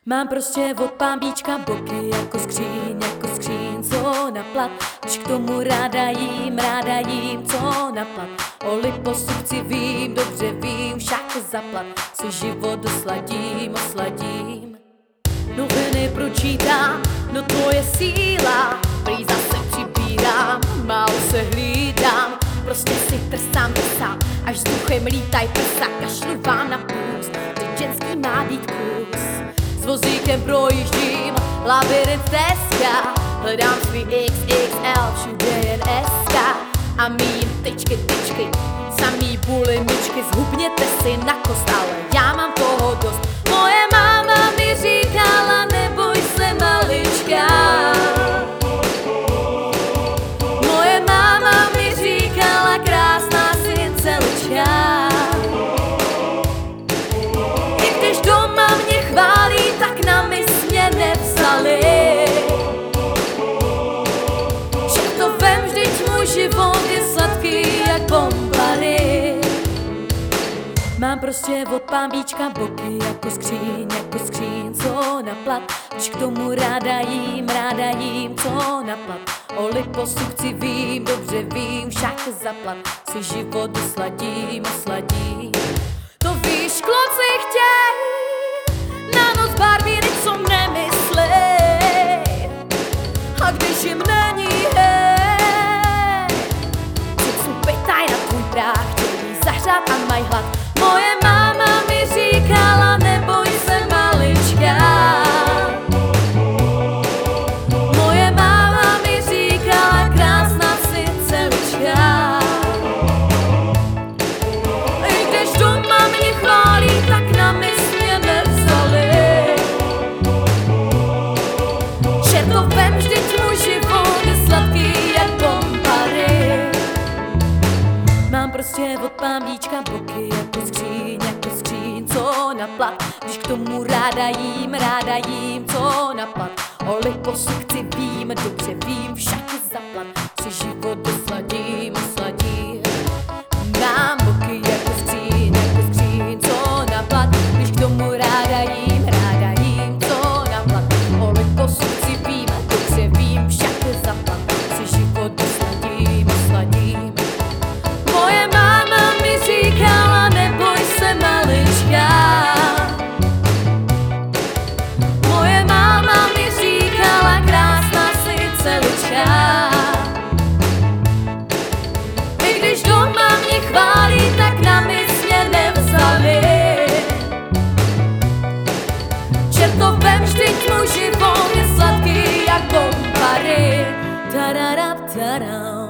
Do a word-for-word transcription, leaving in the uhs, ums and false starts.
Mám prostě od pambíčka boky jako skříň, jako skříň, co na plat. Když k tomu ráda jím, ráda jím, co na plat. O liposukci vím, dobře vím, však zaplat. Si život dosladím, osladím. Noviny pročítám, no to je síla. Prý zase přibírám, málo se hlídám. Prostě si trsám, trsám, až vzduchem lítaj prsa. Kašlu vám na půst, teď ženský má být kus. S vozíkem projíždím, labirint Teska. Hledám svý iks iks el, všude jen eska. A mým tyčky, tyčky, samý bulimičky. Zhubněte si na kost, ale já mám toho dost. Moje máma mi říkala, neboj se malička. Moje máma mi říkala, krásná si celička. I když doma mě chválí, tak na mis mě nevzali. Že to vem, vždyť můj život je sladký jak bombary. Mám prostě od pambíčka boky jako skříň, jako skříň, co na plat. Když k tomu ráda jím, ráda jím, co na plat. O liposukci vím, dobře vím, však zaplat. Si život dosladím, osladím. To víš, kluci chtěj na noc barvíny, co nemyslej. A když jim není hej, cicu pytaj na tvůj práh, chtějí zahřát a maj hlad. Moje máma mi říkala, neboj se malička. Moje máma mi říkala, krásná si celička. I když doma mě chválí, tak na mis mě nevzali. Že to vem, vždyť můj život je sladký jak bombary. Mám prostě od pambíčka boky jako skříň, jako skříň, co na plat. Když k tomu ráda jím, ráda jím, co na plat. O liposukci vím, dobře vím, však zaplat. Si život dosladím, osladím. Mám boky jako skříň, jako skříň, co na plat. Když k tomu ráda jím, ráda jím, co na plat. O liposukci vím, dobře vím, však zaplat. Si život dosladím, osladím. Moje máma mi říkala, neboj se malička. Moje máma mi říkala, krásná si celička. I když doma mě chválí, tak na mis mě nevzali. Čerto vem, vždyť můj život je sladký jak bombary. Tararap, taram.